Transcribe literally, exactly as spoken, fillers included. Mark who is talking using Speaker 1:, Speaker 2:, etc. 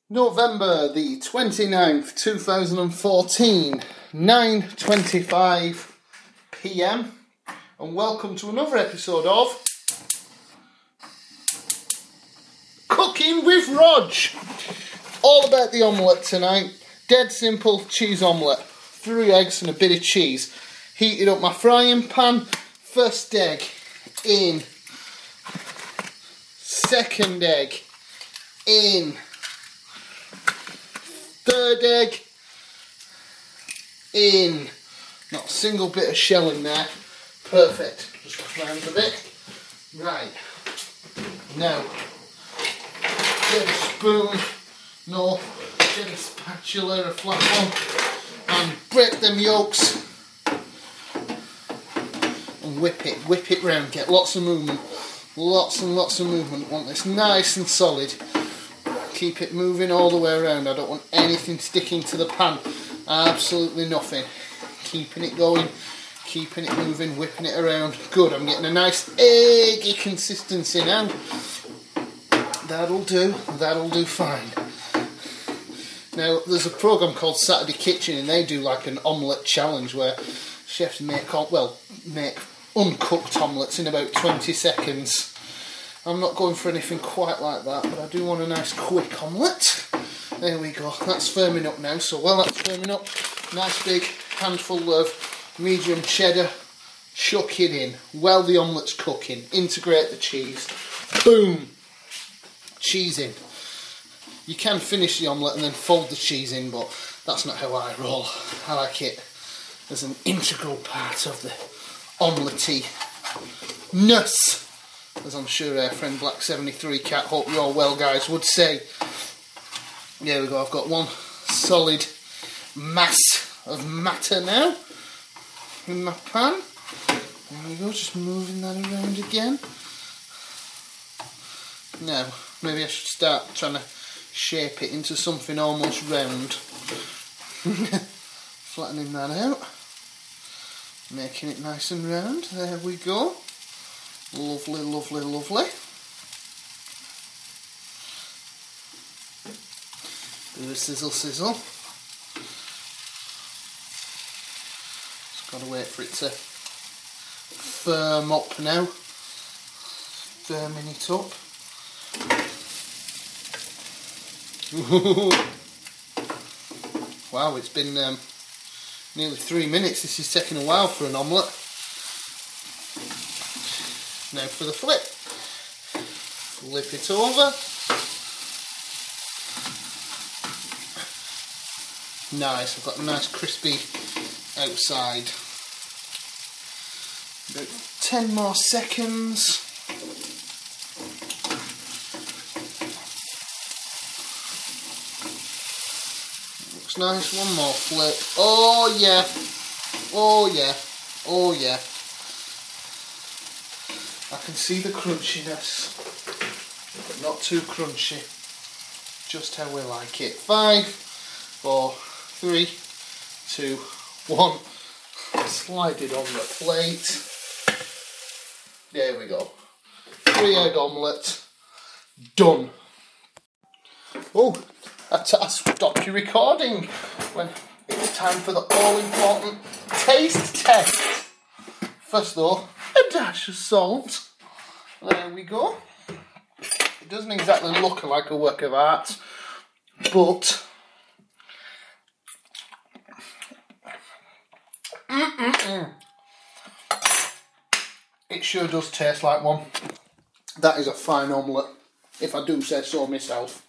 Speaker 1: November the twenty-ninth, two thousand fourteen, nine twenty-five p m, and welcome to another episode of Cooking with Rog. All about the omelette tonight. Dead simple cheese omelette. Three eggs and a bit of cheese. Heated up my frying pan. First egg in. Second egg in. Third egg in. Not a single bit of shell in there. Perfect. Just round a bit. Right. Now, get a spoon. No. Get a spatula, a flat one. And break them yolks. And whip it. Whip it round. Get lots of movement. Lots and lots of movement. Want this nice and solid. Keep it moving all the way around. I don't want anything sticking to the pan. Absolutely nothing. Keeping it going, keeping it moving, whipping it around. Good, I'm getting a nice eggy consistency now. That'll do, that'll do fine. Now, there's a programme called Saturday Kitchen, and they do like an omelette challenge where chefs make, well, make uncooked omelettes in about twenty seconds. I'm not going for anything quite like that, but I do want a nice quick omelette. There we go, that's firming up now. So while that's firming up, nice big handful of medium cheddar, chuck it in while the omelette's cooking. Integrate the cheese, boom, cheese in. You can finish the omelette and then fold the cheese in, but that's not how I roll. I like it as an integral part of the omelette-ness. As I'm sure our friend Black seventy-three Cat, hope you're all well guys, would say. There we go, I've got one solid mass of matter now in my pan. There we go, just moving that around again. Now, maybe I should start trying to shape it into something almost round. Flattening that out. Making it nice and round, there we go. Lovely, lovely, lovely. Do a sizzle, sizzle. Just got to wait for it to firm up now. Firming it up. Wow, it's been um, nearly three minutes. This is taking a while for an omelette. Now for the flip. Flip it over. Nice, I've got a nice crispy outside. About ten more seconds. Looks nice, one more flip. Oh yeah, oh yeah, oh yeah. I can see the crunchiness, but not too crunchy. Just how we like it. Five, four, three, two, one. Slide it on the plate. There we go. Three egg omelette. Done. Oh, I, t- I stopped you recording when it's time for the all important taste test. First though, a dash of salt. There we go. It doesn't exactly look like a work of art, but Mm-mm-mm. It sure does taste like one. That is a fine omelette, if I do say so myself.